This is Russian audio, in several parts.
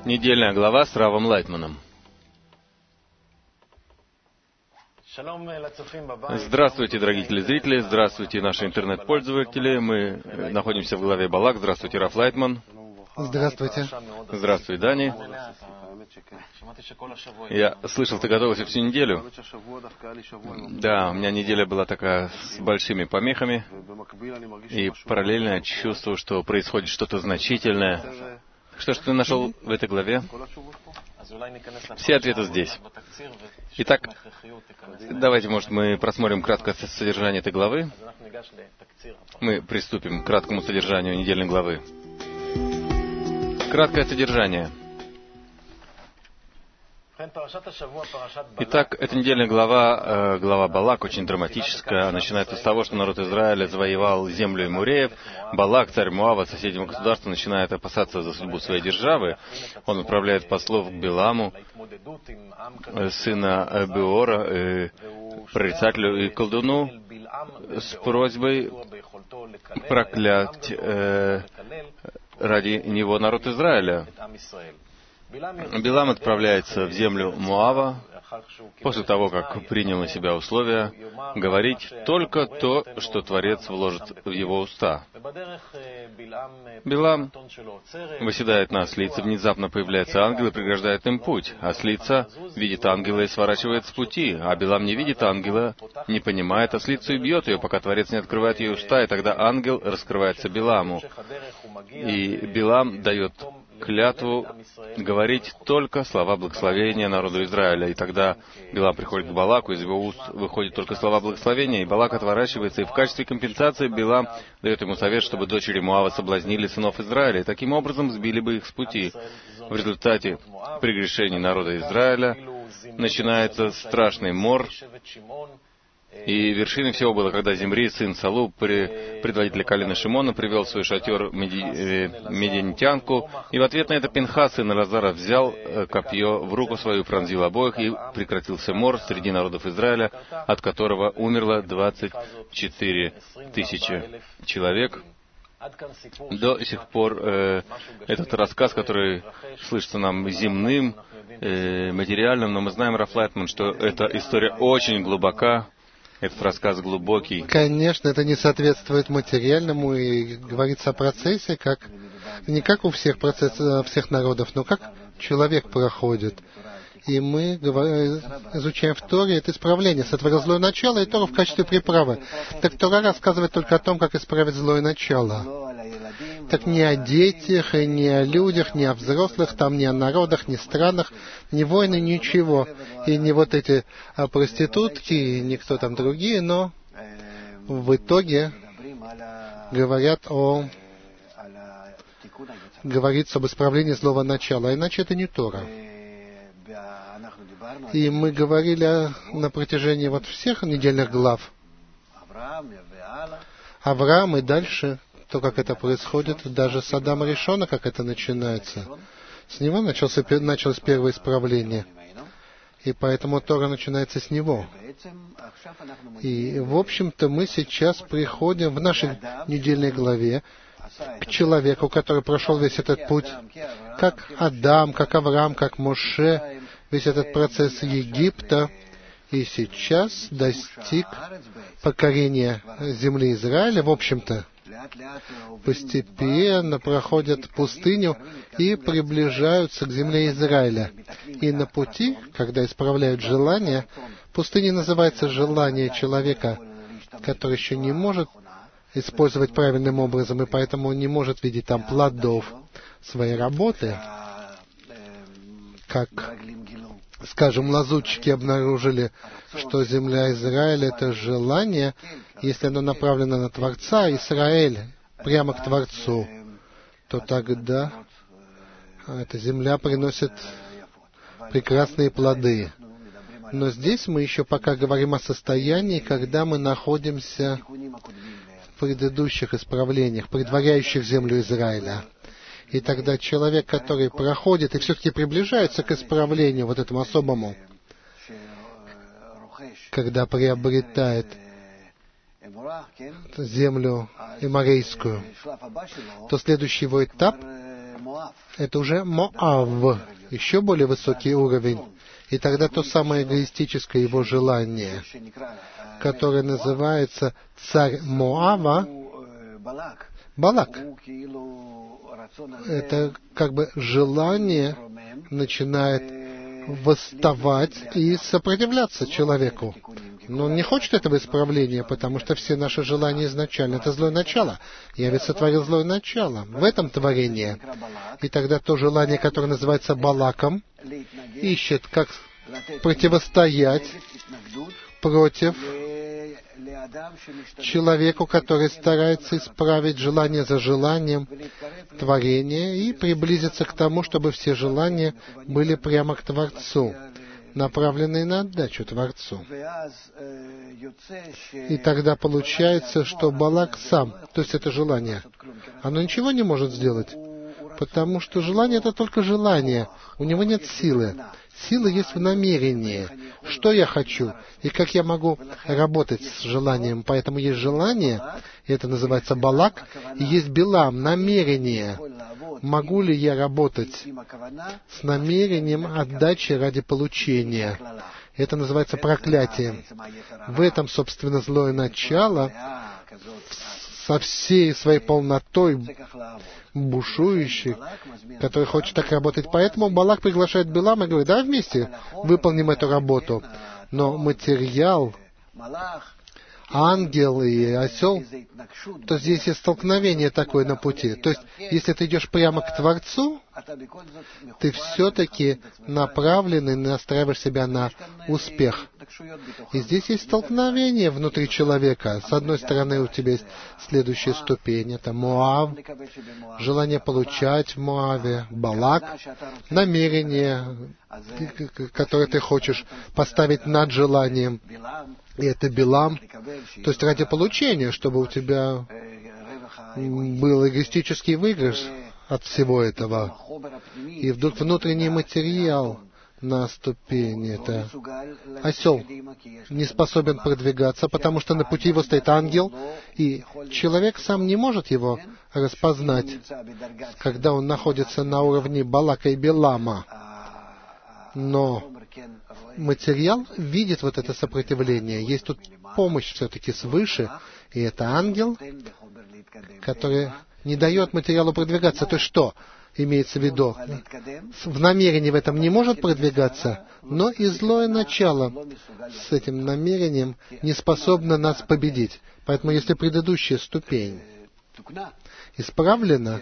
Недельная глава с Равом Лайтманом. Здравствуйте, дорогие телезрители, здравствуйте, наши интернет-пользователи. Мы находимся в главе Балак. Здравствуйте, Рав Лайтман. Здравствуйте. Здравствуй, Дани. Я слышал, ты готовился всю неделю. Да, у меня неделя была такая с большими помехами. И параллельно я чувствую, что происходит что-то значительное. Что ж ты нашел в этой главе? Все ответы здесь. Итак, давайте, может, мы просмотрим краткое содержание этой главы. Мы приступим к краткому содержанию недельной главы. Краткое содержание. Итак, эта недельная глава, глава Балак, очень драматическая. Начинается с того, что народ Израиля завоевал землю Эмуреев. Балак, царь Моава, соседнего государства, начинает опасаться за судьбу своей державы. Он отправляет послов к Биламу, сына Беора, прорицателю и колдуну, с просьбой проклять ради него народ Израиля. Билам отправляется в землю Моава после того, как принял на себя условия говорить только то, что Творец вложит в его уста. Билам выседает на ослице, внезапно появляется ангел и преграждает им путь. Ослица видит ангела и сворачивает с пути, а Билам не видит ангела, не понимает ослицу и бьет ее, пока Творец не открывает ей уста, и тогда ангел раскрывается Биламу. И Билам дает клятву говорить только слова благословения народу Израиля. И тогда Билам приходит к Балаку, из его уст выходят только слова благословения, и Балак отворачивается, и в качестве компенсации Билам дает ему совет, чтобы дочери Моава соблазнили сынов Израиля, и таким образом сбили бы их с пути. В результате прегрешений народа Израиля начинается страшный мор, и вершиной всего было, когда Зимри, сын Салу, предводитель колена Шимона, привел в свой шатер медианитянку, и в ответ на это Пинхас, сын Элазара, взял копье в руку свою, пронзил обоих, и прекратился мор среди народов Израиля, от которого умерло 24 тысячи человек. До сих пор этот рассказ, который слышится нам земным, материальным, но мы знаем, Рав Лайтман, что эта история очень глубока. Этот рассказ глубокий. Конечно, это не соответствует материальному, и говорится о процессе, не как у всех всех народов, но как человек проходит. И мы изучаем в Торе это исправление. Сотворил злое начало, и Тора в качестве приправы. Так Тора рассказывает только о том, как исправить злое начало. Так не о детях, и не о людях, не о взрослых, там не о народах, не странах, не войны, ничего. И не вот эти проститутки, и никто там другие, но в итоге говорится об исправлении злого начала, иначе это не Тора. И мы говорили на протяжении всех недельных глав Авраам и дальше, то, как это происходит, даже с Адама Ришона, как это начинается. С него началось первое исправление. И поэтому Тора начинается с него. И, в общем-то, мы сейчас приходим в нашей недельной главе к человеку, который прошел весь этот путь, как Адам, как Авраам, как Моше, весь этот процесс Египта, и сейчас достиг покорения земли Израиля, в общем-то, постепенно проходят пустыню и приближаются к земле Израиля. И на пути, когда исправляют желание, пустыня называется желание человека, который еще не может использовать правильным образом, и поэтому не может видеть там плодов своей работы, как, скажем, лазутчики обнаружили, что земля Израиля — это желание, если оно направлено на Творца, Израиль, прямо к Творцу, то тогда эта земля приносит прекрасные плоды. Но здесь мы еще пока говорим о состоянии, когда мы находимся в предыдущих исправлениях, предваряющих землю Израиля. И тогда человек, который проходит и все-таки приближается к исправлению, вот этому особому, когда приобретает землю эморейскую, то следующий его этап это уже Моав, еще более высокий уровень. И тогда то самое эгоистическое его желание, которое называется царь Моава, Балак. Это как бы желание начинает восставать и сопротивляться человеку. Но он не хочет этого исправления, потому что все наши желания изначально — это злое начало. Я ведь сотворил злое начало. В этом творение. И тогда то желание, которое называется Балаком, ищет, как противостоять против человеку, который старается исправить желание за желанием творения и приблизиться к тому, чтобы все желания были прямо к Творцу, направленные на отдачу Творцу. И тогда получается, что Балак сам, то есть это желание, оно ничего не может сделать, потому что желание — это только желание, у него нет силы. Сила есть в намерении, что я хочу и как я могу работать с желанием. Поэтому есть желание, и это называется Балак, и есть Билам, намерение. Могу ли я работать с намерением отдачи ради получения? Это называется проклятием. В этом, собственно, злое начало со всей своей полнотой бушующий, который хочет так работать. Поэтому Балак приглашает Билама и говорит: давай вместе выполним эту работу. Но материал, ангел и осел, то здесь есть столкновение такое на пути. То есть, если ты идешь прямо к Творцу, ты все-таки направлен и настраиваешь себя на успех. И здесь есть столкновение внутри человека. С одной стороны, у тебя есть следующая ступень, это Моав, желание получать в Моаве, Балак, намерение, которое ты хочешь поставить над желанием, и это Билам, то есть ради получения, чтобы у тебя был эгоистический выигрыш от всего этого. И вдруг внутренний материал на ступени, это осел, не способен продвигаться, потому что на пути его стоит ангел, и человек сам не может его распознать, когда он находится на уровне Балака и Билама. Но материал видит вот это сопротивление. Есть тут помощь все-таки свыше, и это ангел, который не дает материалу продвигаться. То есть что имеется в виду? В намерении в этом не может продвигаться, но и злое начало с этим намерением не способно нас победить. Поэтому если предыдущая ступень исправлена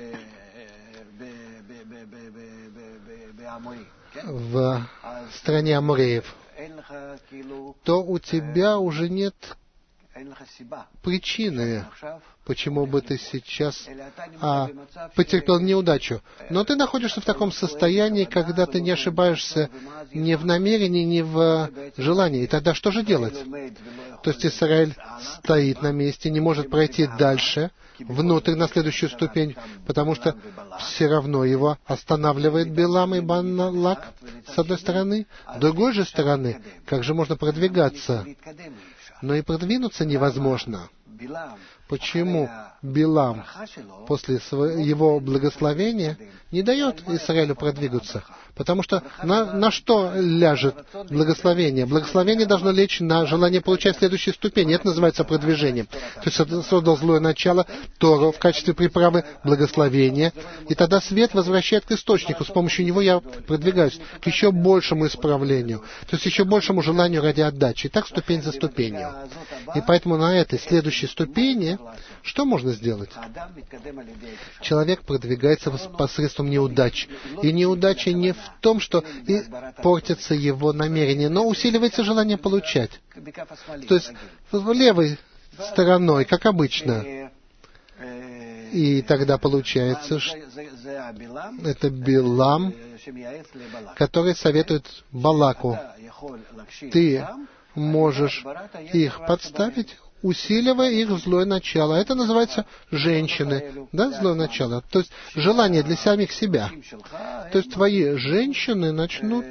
в стране Амореев, то у тебя уже нет причины, почему бы ты сейчас потерпел неудачу. Но ты находишься в таком состоянии, когда ты не ошибаешься ни в намерении, ни в желании. И тогда что же делать? То есть Израиль стоит на месте, не может пройти дальше, внутрь, на следующую ступень, потому что все равно его останавливает Билам и Балак с одной стороны. С другой же стороны, как же можно продвигаться? Но и продвинуться невозможно. Почему Билам после его благословения не дает Израилю продвигаться? Потому что на что ляжет благословение? Благословение должно лечь на желание получать следующую ступень. Это называется продвижением. То есть создал злое начало, Тору в качестве приправы благословения, и тогда свет возвращает к источнику. С помощью него я продвигаюсь к еще большему исправлению, то есть еще большему желанию ради отдачи. И так ступень за ступенью. И поэтому на этой следующей ступени что можно сделать? Человек продвигается посредством неудач. И неудача не в том, что и портится его намерение, но усиливается желание получать. То есть левой стороной, как обычно. И тогда получается, что это Билам, который советует Балаку. Ты можешь их подставить, усиливая их злое начало. Это называется женщины, да, злое начало. То есть желание для самих себя. То есть твои женщины начнут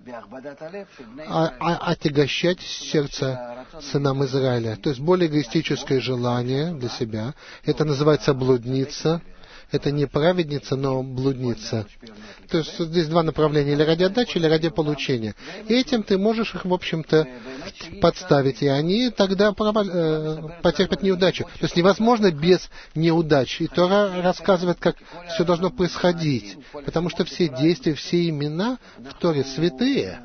отягощать сердце сынам Израиля. То есть более эгоистическое желание для себя. Это называется блудница. Это не праведница, но блудница. То есть здесь два направления, или ради отдачи, или ради получения. И этим ты можешь их, в общем-то, подставить, и они тогда потерпят неудачу. То есть невозможно без неудач. И Тора рассказывает, как все должно происходить. Потому что все действия, все имена в Торе святые.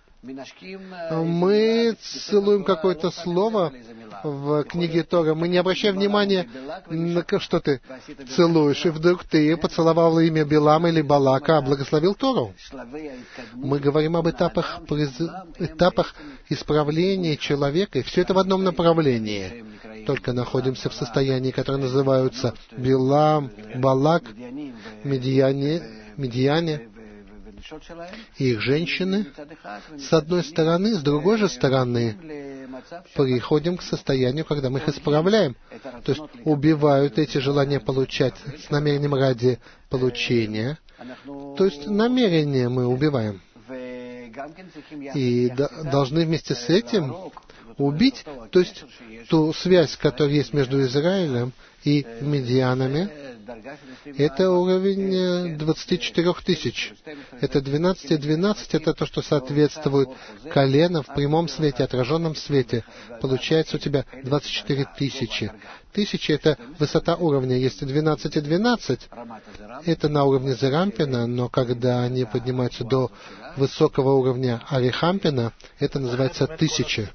Мы целуем какое-то слово в книге Тора, мы не обращаем внимания, на что ты целуешь, и вдруг ты поцеловал имя Билама или Балака, а благословил Тору. Мы говорим об этапах исправления человека, и все это в одном направлении. Только находимся в состоянии, которое называется Билам, Балак, Медиане, и их женщины, с одной стороны, с другой же стороны, приходим к состоянию, когда мы их исправляем. То есть убивают эти желания получать с намерением ради получения. То есть намерение мы убиваем. И должны вместе с этим убить, то есть ту связь, которая есть между Израилем и Медианами. Это уровень 24 тысяч. Это 12 и 12, это то, что соответствует колено в прямом свете, отраженном свете. Получается у тебя 24 тысячи. Тысячи — это высота уровня. Если 12 и 12, это на уровне Зерампина, но когда они поднимаются до высокого уровня Арихампина, это называется тысячи.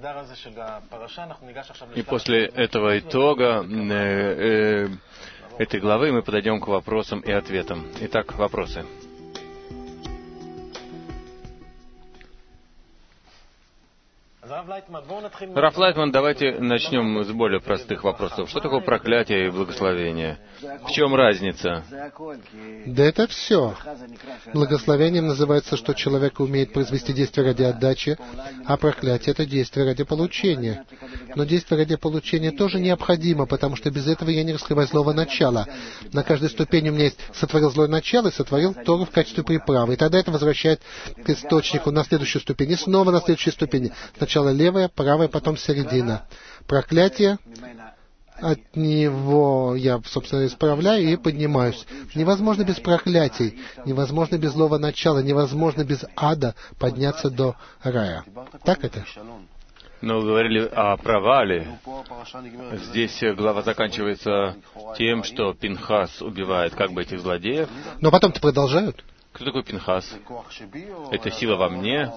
И после этого итога этой главы мы подойдем к вопросам и ответам. Итак, вопросы. Раф Лайтман, давайте начнем с более простых вопросов. Что такое проклятие и благословение? В чем разница? Да это все. Благословением называется, что человек умеет произвести действие ради отдачи, а проклятие — это действие ради получения. Но действие ради получения тоже необходимо, потому что без этого я не раскрываю злого начала. На каждой ступени у меня есть сотворил злое начало и сотворил Тору в качестве приправы. И тогда это возвращает к источнику на следующую ступень. И снова на следующей ступени. Сначала левая, правая, потом середина. Проклятие, от него я, собственно, исправляю и поднимаюсь. Невозможно без проклятий, невозможно без злого начала, невозможно без ада подняться до рая. Так это? Но вы говорили о провале. Здесь глава заканчивается тем, что Пинхас убивает как бы этих злодеев. Но потом-то продолжают. Кто такой Пинхас? Это сила во мне?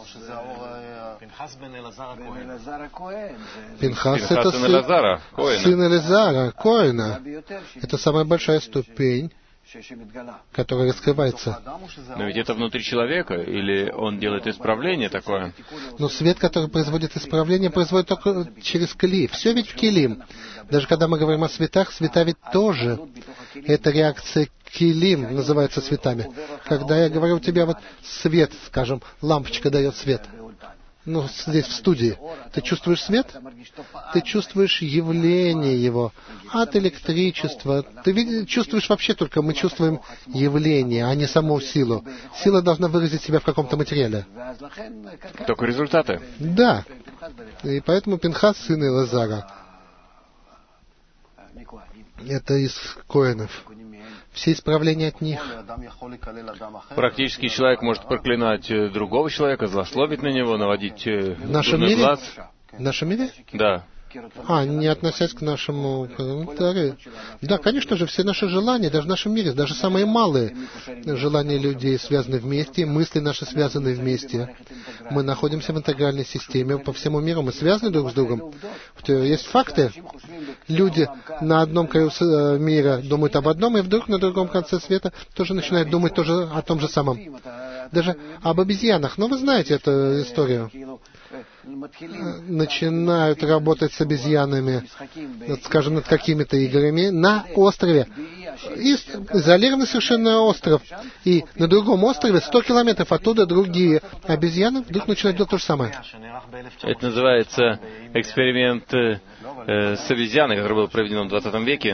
Пинхас — это сын Элазара, Коэна. Это самая большая ступень, которая раскрывается. Но ведь это внутри человека, или он делает исправление такое? Но свет, который производит исправление, производит только через кли. Все ведь в килим. Даже когда мы говорим о светах, света ведь тоже. Это реакция килим называется светами. Когда я говорю у тебя вот свет, скажем, лампочка дает свет. Ну, здесь в студии. Ты чувствуешь свет? Ты чувствуешь явление его от электричества. Ты чувствуешь вообще только, мы чувствуем явление, а не саму силу. Сила должна выразить себя в каком-то материале. Только результаты. Да. И поэтому Пинхас сын Элазара. Это из Коэнов. Все исправления от них. Практически человек может проклинать другого человека, злословить на него, наводить дурной глаз. В нашем мире? Да. Не относясь к нашему комментарию. Да, конечно же, все наши желания, даже в нашем мире, даже самые малые желания людей связаны вместе, мысли наши связаны вместе. Мы находимся в интегральной системе по всему миру, мы связаны друг с другом. Есть факты. Люди на одном краю мира думают об одном, и вдруг на другом конце света тоже начинают думать тоже о том же самом. Даже об обезьянах. Но вы знаете эту историю. Начинают работать с обезьянами, скажем, над какими-то играми на острове. Изолированный совершенно остров. И на другом острове, 100 километров оттуда, другие обезьяны вдруг начинают делать то же самое. Это называется эксперимент с обезьяной, который был проведен в 20 веке.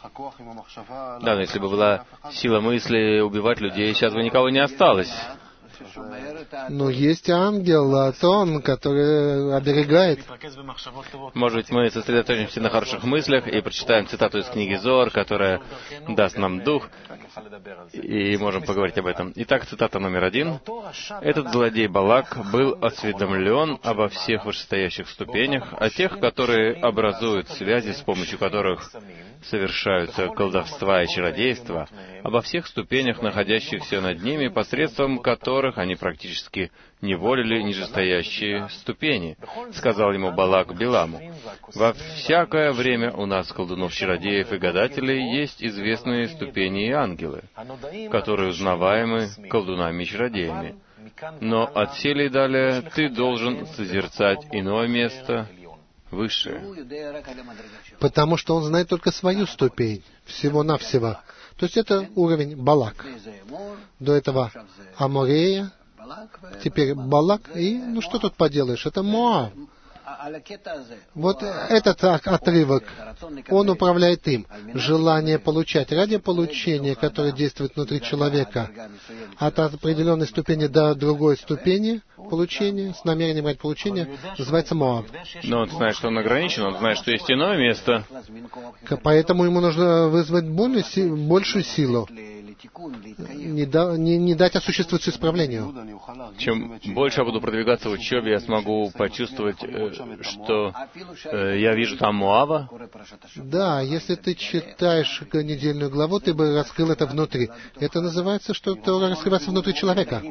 Да, но если бы была сила мысли убивать людей, сейчас бы никого не осталось. Но есть ангел, Атон, который оберегает. Может быть, мы сосредоточимся на хороших мыслях и прочитаем цитату из книги Зоар, которая даст нам дух, и можем поговорить об этом. Итак, цитата номер 1. «Этот злодей Балак был осведомлен обо всех вышестоящих ступенях, о тех, которые образуют связи, с помощью которых совершаются колдовства и чародейства, обо всех ступенях, находящихся над ними, посредством которых они практически неволили нижестоящие ступени. Сказал ему Балак Биламу: во всякое время у нас, колдунов, чародеев и гадателей, есть известные ступени и ангелы, которые узнаваемы колдунами и чародеями. Но отселе и далее ты должен созерцать иное место, высшее». Потому что он знает только свою ступень, всего-навсего. То есть это уровень Балак. До этого Аморея, теперь Балак, и, ну что тут поделаешь, это Моав. Вот этот отрывок, он управляет им. Желание получать ради получения, которое действует внутри человека, от определенной ступени до другой ступени получения, с намерением ради получения, называется Моав. Но он знает, что он ограничен, он знает, что есть иное место. Поэтому ему нужно вызвать большую силу. Не дать осуществиться исправлению. Чем больше я буду продвигаться в учебе, я смогу почувствовать, что я вижу там Моава. Да, если ты читаешь недельную главу, ты бы раскрыл это внутри. Это называется, что Тора раскрывается внутри человека.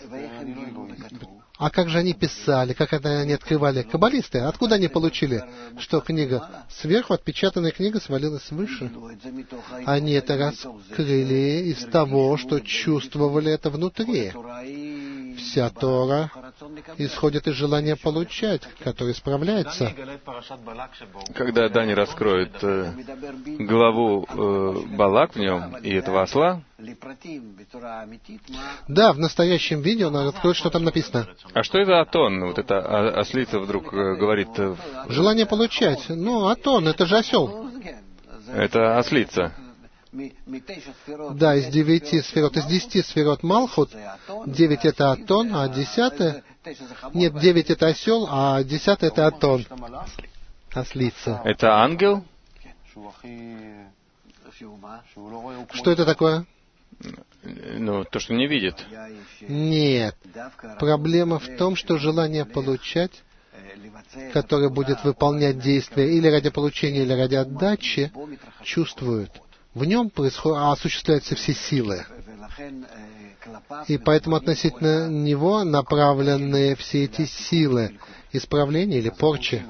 А как же они писали, как это они открывали? Каббалисты, откуда они получили, что книга сверху, отпечатанная книга, свалилась выше? Они это раскрыли из того, что чувствовали это внутри. Вся Тора исходит из желания получать, которое справляется. Когда Дани раскроет главу Балак в нем и этого осла, да, в настоящем видео он раскроет, что там написано. А что это Атон? Вот эта ослица вдруг говорит... Желание получать. Ну, Атон, это же осел. Это ослица. Да, из 9 сферот. Из 10 сферот Малхут, 9 это Атон, а 10... Нет, 9 это осел, а 10 это Атон. Ослица. Это ангел? Что это такое? Ну, то, что не видит. Нет. Проблема в том, что желание получать, которое будет выполнять действия или ради получения, или ради отдачи, чувствует. В нем осуществляются все силы. И поэтому относительно него направлены все эти силы исправления или порчи.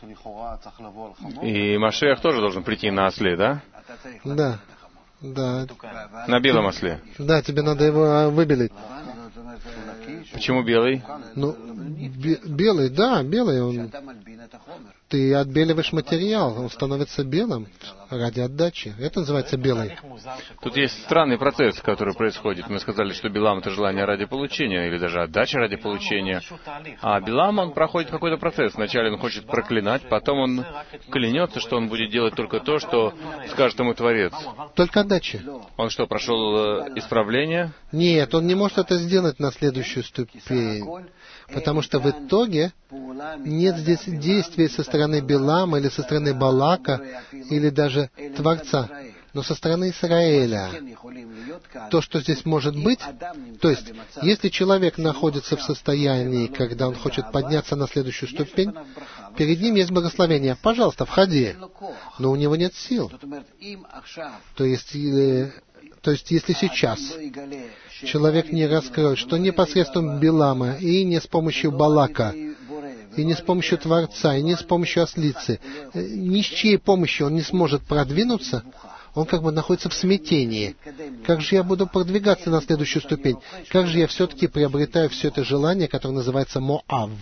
И Машиах тоже должен прийти на осле, да? Да. Да. На белом осле. Да, тебе надо его выбелить. Почему белый? Ну, белый, да, белый он. Ты отбеливаешь материал, он становится белым ради отдачи. Это называется белый. Тут есть странный процесс, который происходит. Мы сказали, что Билам — это желание ради получения, или даже отдача ради получения. А Билам, он проходит какой-то процесс. Вначале он хочет проклинать, потом он клянется, что он будет делать только то, что скажет ему Творец. Только отдача. Он что, прошел исправление? Нет, он не может это сделать на следующую ступень. Потому что в итоге нет здесь действий со стороны Билама или со стороны Балака, или даже Творца, но со стороны Израиля. То, что здесь может быть, то есть, если человек находится в состоянии, когда он хочет подняться на следующую ступень, перед ним есть благословение. Пожалуйста, входи. Но у него нет сил. То есть, если сейчас человек не раскроет, что не посредством Билама, и не с помощью Балака, и не с помощью Творца, и не с помощью ослицы, ни с чьей помощью он не сможет продвинуться, он как бы находится в смятении. Как же я буду продвигаться на следующую ступень? Как же я все-таки приобретаю все это желание, которое называется Моав?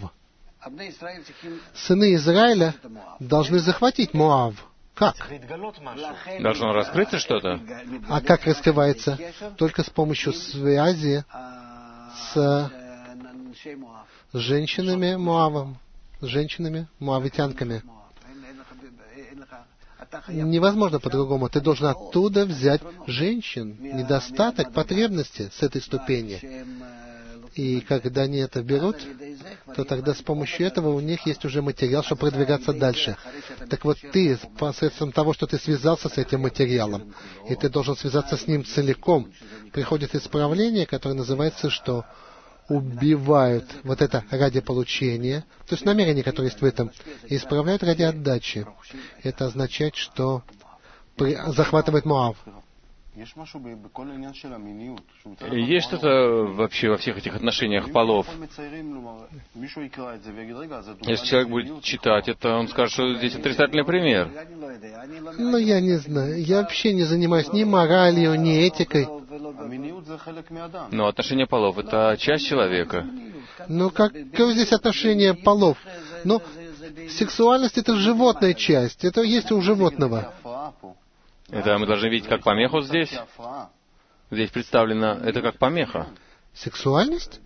Сыны Израиля должны захватить Моав. Как? Должно раскрыться что-то? А как раскрывается? Только с помощью связи с женщинами Моавом, с женщинами моавитянками. Невозможно по-другому. Ты должен оттуда взять женщин, недостаток, потребности с этой ступени. И когда они это берут, то тогда с помощью этого у них есть уже материал, чтобы продвигаться дальше. Так вот, ты, посредством того, что ты связался с этим материалом, и ты должен связаться с ним целиком, приходит исправление, которое называется, что убивают вот это ради получения, то есть намерение, которое есть в этом, и исправляют ради отдачи. Это означает, что захватывает Моав. Есть что-то вообще во всех этих отношениях полов? Если человек будет читать это, он скажет, что здесь отрицательный пример. Ну, я не знаю. Я вообще не занимаюсь ни моралью, ни этикой. Но отношение полов — это часть человека. Ну, какое здесь отношение полов? Ну, сексуальность — это животная часть. Это есть у животного. Это мы должны видеть как помеху здесь. Здесь представлено это как помеха. Сексуальность?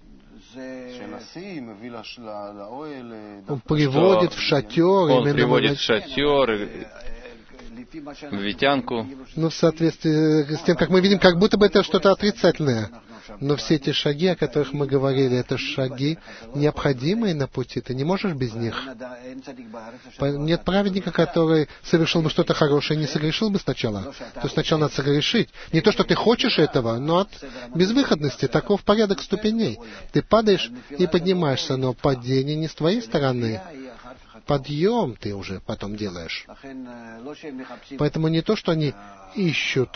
Он приводит в шатер. Он приводит в шатер, в витянку. Ну, в соответствии с тем, как мы видим, как будто бы это что-то отрицательное. Но все эти шаги, о которых мы говорили, это шаги необходимые на пути. Ты не можешь без них. Нет праведника, который совершил бы что-то хорошее, не согрешил бы сначала. То есть сначала надо согрешить. Не то, что ты хочешь этого, но от безвыходности. Таков порядок ступеней. Ты падаешь и поднимаешься, но падение не с твоей стороны. Подъем ты уже потом делаешь. Поэтому не то, что они ищут,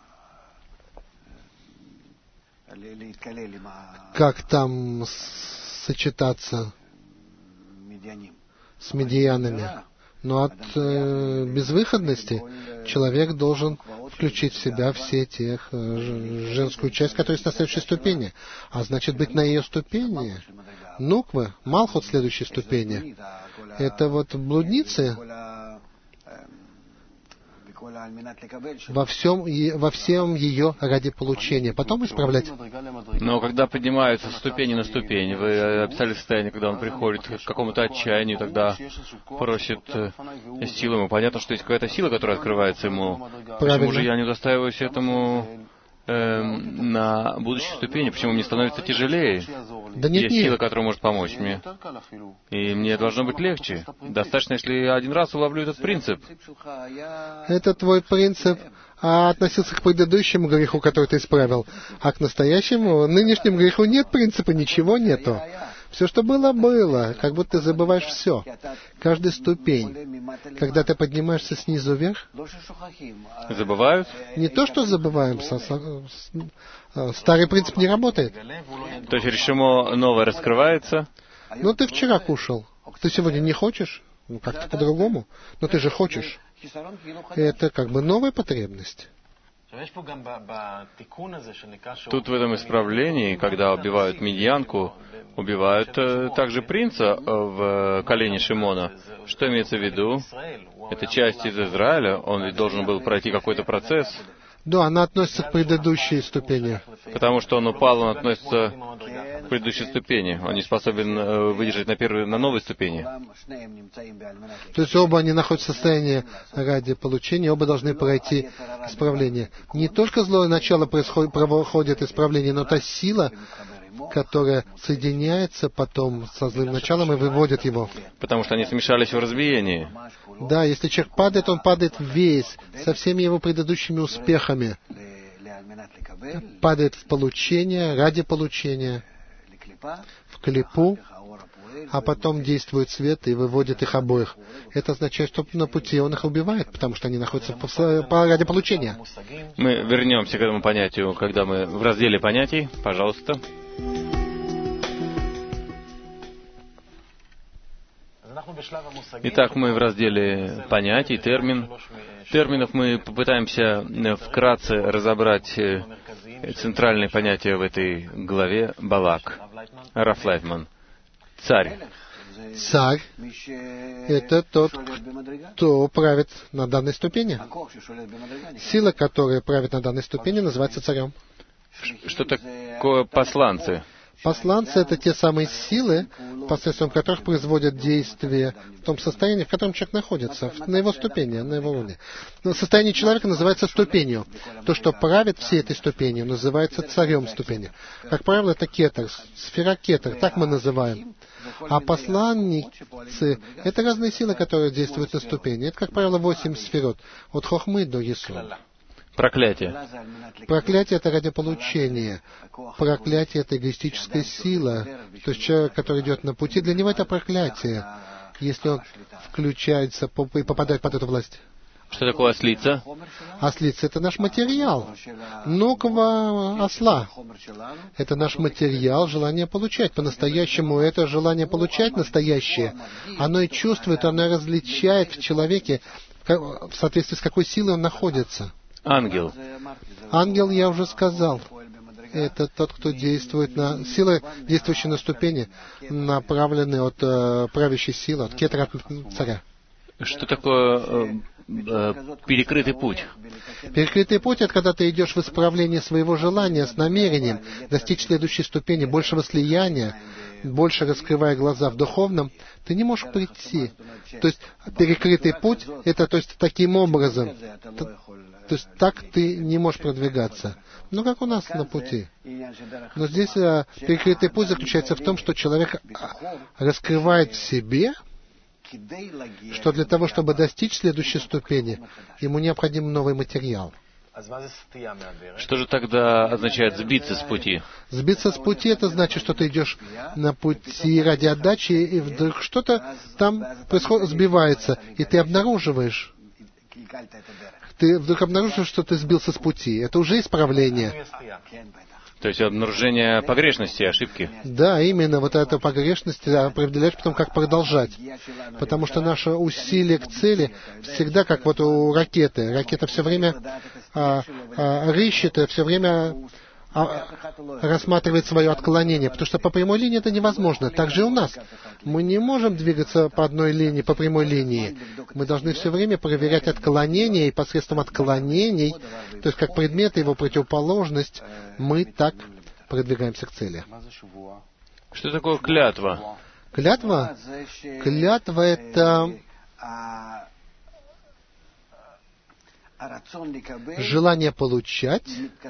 как там сочетаться с медианами. Но от безвыходности человек должен включить в себя все тех женскую часть, которая есть на следующей ступени. А значит, быть на ее ступени. Нуквы, Малхут следующей ступени. Это вот блудницы во всем ее ради получения. Потом исправлять. Но когда поднимаются ступени на ступень, вы описали состояние, когда он приходит к какому-то отчаянию, тогда просит силу ему. Понятно, что есть какая-то сила, которая открывается ему. Почему же я не удостаиваюсь этому на будущей ступени? Почему мне становится тяжелее? Да нет, есть сила, которая может помочь мне. И мне должно быть легче. Достаточно, если я один раз уловлю этот принцип. Это твой принцип относился к предыдущему греху, который ты исправил. А к настоящему, нынешнему греху нет принципа, ничего нету. Все, что было, было. Как будто ты забываешь все. Каждая ступень. Когда ты поднимаешься снизу вверх, забывают? Не то, что забываем. Старый принцип не работает. То есть решимо новое раскрывается? Ну, ты вчера кушал. Ты сегодня не хочешь? Ну, как-то по-другому. Но ты же хочешь. Это как бы новая потребность. Тут в этом исправлении, когда убивают медьянку, убивают также принца в колене Шимона. Что имеется в виду? Это часть из Израиля, он ведь должен был пройти какой-то процесс. Да, она относится к предыдущей ступени. Потому что он упал, он относится к предыдущей ступени. Он не способен выдержать на новой ступени. То есть оба они находятся в состоянии ради получения, оба должны пройти исправление. Не только злое начало проходит исправление, но та сила, которая соединяется потом со злым началом и выводит его. Потому что они смешались в разбиении. Да, если человек падает, он падает весь, со всеми его предыдущими успехами. Падает в получение, ради получения, в клипу, а потом действует свет и выводит их обоих. Это означает, что на пути он их убивает, потому что они находятся ради получения. Мы вернемся к этому понятию, когда мы в разделе понятий. Пожалуйста. Итак, мы в разделе понятий, терминов. Мы попытаемся вкратце разобрать центральные понятия в этой главе. Балак, Раф Лайтман. Царь. Царь — это тот, кто правит на данной ступени. Сила, которая правит на данной ступени, называется царем. Что такое посланцы? Посланцы — это те самые силы, посредством которых производят действия в том состоянии, в котором человек находится, на его ступени, на его уровне. Но состояние человека называется ступенью. То, что правит всей этой ступенью, называется царем ступени. Как правило, это кетер, сфера кетер, так мы называем. А посланницы — это разные силы, которые действуют на ступени. Это, как правило, 8 сферот, от хохмы до есуд. Проклятие. Проклятие — это ради получения. Проклятие — это эгоистическая сила. То есть человек, который идет на пути, для него это проклятие, если он включается и попадает под эту власть. Что такое ослица? Ослица — это наш материал. Ноква осла — это наш материал, желание получать. По-настоящему это желание получать настоящее. Оно и чувствует, оно различает в человеке, в соответствии с какой силой он находится. Ангел. Ангел, я уже сказал, это тот, кто действует на... Силы, действующие на ступени, направлены от правящей силы, от кетера, от царя. Что такое перекрытый путь? Перекрытый путь — это когда ты идешь в исправлении своего желания с намерением достичь следующей ступени, большего слияния, больше раскрывая глаза в духовном, ты не можешь прийти. То есть перекрытый путь — это то есть таким образом. То есть так ты не можешь продвигаться. Ну, как у нас на пути. Но здесь перекрытый путь заключается в том, что человек раскрывает в себе, что для того, чтобы достичь следующей ступени, ему необходим новый материал. Что же тогда означает сбиться с пути? Сбиться с пути — это значит, что ты идешь на пути ради отдачи, и вдруг что-то там происходит, сбивается, и ты обнаруживаешь, что ты сбился с пути. Это уже исправление. То есть обнаружение погрешности, ошибки. Да, именно вот эта погрешность определяет потом, как продолжать. Потому что наше усилие к цели всегда как вот у ракеты. Ракета все время рыщет, все время рассматривает свое отклонение, потому что по прямой линии это невозможно. Так же и у нас. Мы не можем двигаться по одной линии, по прямой линии. Мы должны все время проверять отклонения, и посредством отклонений, то есть как предмет и его противоположность, мы так продвигаемся к цели. Что такое клятва? Клятва? Клятва — это желание получать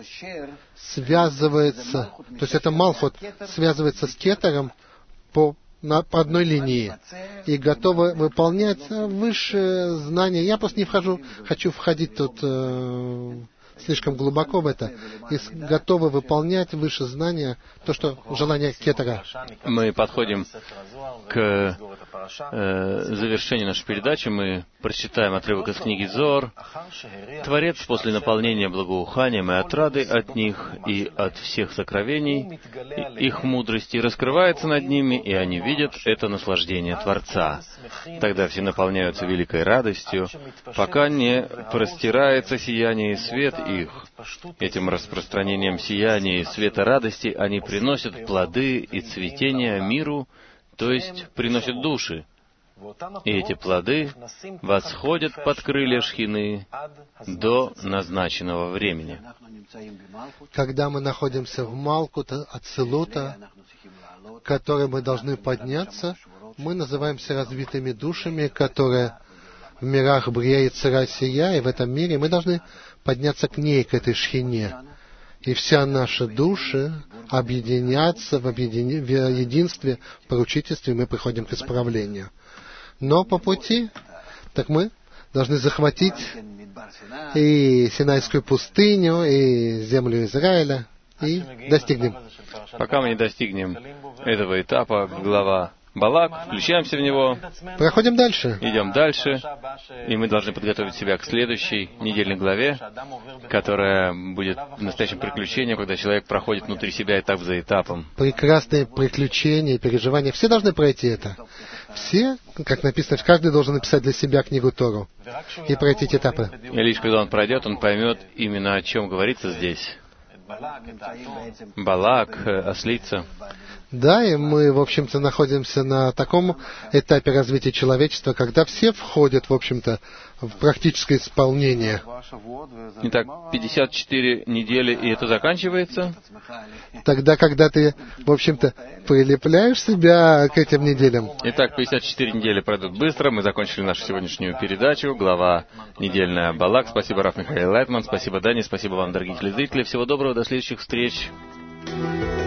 связывается, то есть это малхут связывается с кетером по одной линии и готовы выполнять высшее знание. Я просто не хочу входить тут слишком глубоко в это, и готовы выполнять выше знания, то, что желание кетера. Мы подходим к завершению нашей передачи. Мы прочитаем отрывок из книги Зоар. «Творец после наполнения благоуханием и отрады от них и от всех сокровений, их мудрости раскрывается над ними, и они видят это наслаждение Творца. Тогда все наполняются великой радостью, пока не простирается сияние и свет их. Этим распространением сияния и света радости они приносят плоды и цветения миру, то есть приносят души. И эти плоды восходят под крылья Шхины до назначенного времени». Когда мы находимся в Малкута, Ацилута, к которой мы должны подняться, мы называемся развитыми душами, которые в мирах Брия и Цара Сия, и в этом мире мы должны подняться к ней, к этой Шхине. И вся наша душа объединятся в единстве, в поручительстве, и мы приходим к исправлению. Но по пути, так мы должны захватить и Синайскую пустыню, и землю Израиля, и достигнем. Пока мы не достигнем этого этапа, глава Балак, включаемся в него. Проходим дальше. Идем дальше. И мы должны подготовить себя к следующей недельной главе, которая будет настоящим приключением, когда человек проходит внутри себя этап за этапом. Прекрасные приключения, переживания. Все должны пройти это. Все, как написано, каждый должен написать для себя книгу Тору и пройти эти этапы. И лишь когда он пройдет, он поймет именно, о чем говорится здесь. Балак, ослица. Да, и мы, в общем-то, находимся на таком этапе развития человечества, когда все входят, в общем-то, в практическое исполнение. Итак, 54 недели, и это заканчивается? Тогда, когда ты, в общем-то, прилепляешь себя к этим неделям. Итак, 54 недели пройдут быстро. Мы закончили нашу сегодняшнюю передачу. Глава недельная Балак. Спасибо, Раф Михаил Лайтман. Спасибо, Дани. Спасибо вам, дорогие телезрители. Всего доброго. До следующих встреч.